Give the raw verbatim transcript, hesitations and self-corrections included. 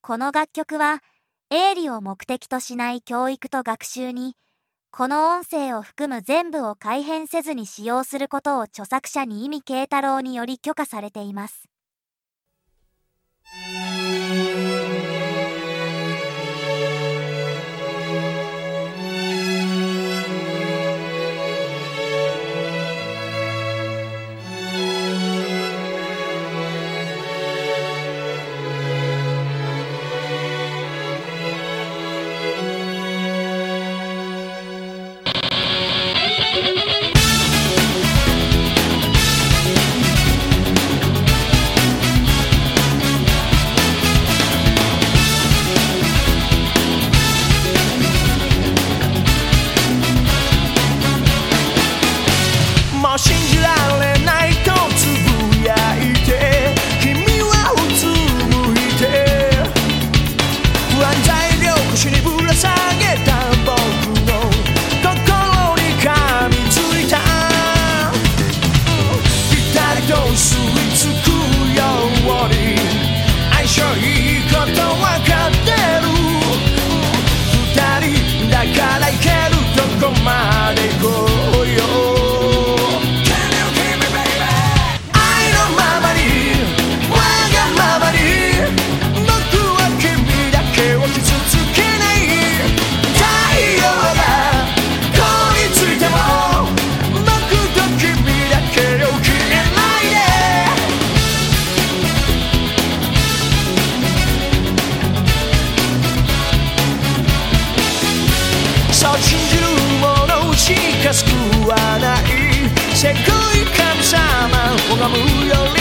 この楽曲は営利を目的としない教育と学習に、この音声を含む全部を改変せずに使用することを著作者に意味慶太郎により許可されています。 信じられないとつぶやいて、君はうつむいて、不安材料腰にぶら下げた僕の心に噛みついた。ぴったりと吸い付くように相性いいことわかってる。二人だからいけるとこまで来いよ。信じる者しか救わない、せこい神様拝むより